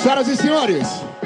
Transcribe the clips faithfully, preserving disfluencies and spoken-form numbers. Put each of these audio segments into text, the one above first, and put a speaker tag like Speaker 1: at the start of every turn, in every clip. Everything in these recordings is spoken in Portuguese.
Speaker 1: Senhoras e senhores,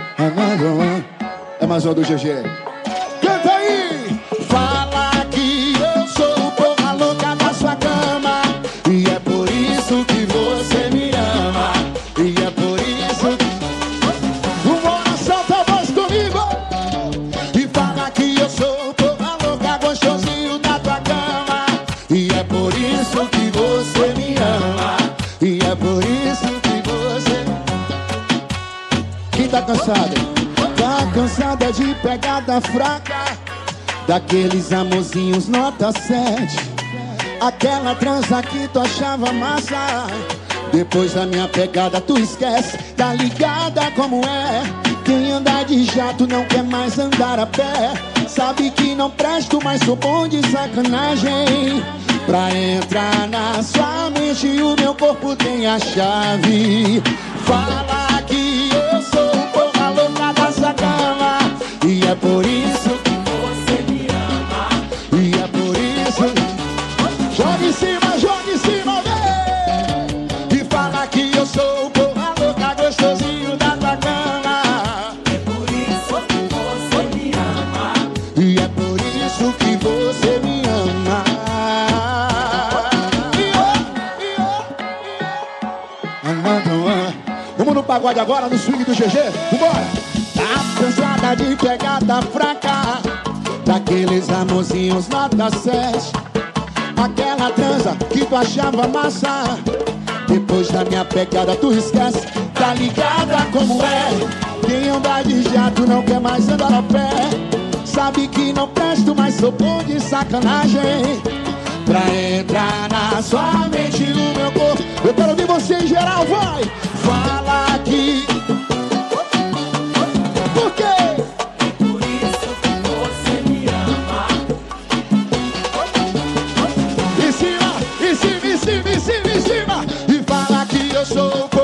Speaker 1: é mais uma do G G. Canta aí! Fala que eu sou porra louca da sua cama, e é por isso que você me ama. E é por isso que uma solta a voz comigo. E fala que eu sou porra louca, gostosinho da tua cama, e é por isso que você me ama. E é por isso que você... Quem tá cansado? Tá cansada de pegada fraca, daqueles amorzinhos nota sete, aquela transa que tu achava massa. Depois da minha pegada tu esquece, tá ligada como é. Quem anda de jato não quer mais andar a pé. Sabe que não presto, mas sou bom de sacanagem. Pra entrar na sua mente o meu corpo tem a chave. Fala que eu sou porra louca da sua cama, e é por isso que você me ama. E é por isso. Joga em cima, joga em cima, vem. E fala que eu sou porra louca, gostosinho da tua cama.
Speaker 2: É por isso que você me ama.
Speaker 1: E é por isso que você me ama. Vamos no pagode agora, no swing do G G. Vambora! Tá cansada de pegada fraca, daqueles amorzinhos nota sete, aquela transa que tu achava massa. Depois da minha pegada tu esquece, tá ligada como é. Quem anda de jato não quer mais andar a pé. Sabe que não presto, mas sou bom de sacanagem. Pra entrar na sua mente o meu corpo. Eu quero ouvir você em geral, vai! Fala aqui. Por quê?
Speaker 2: É por isso que você me ama.
Speaker 1: Em cima, em cima, em cima, em cima, em cima. E fala que eu sou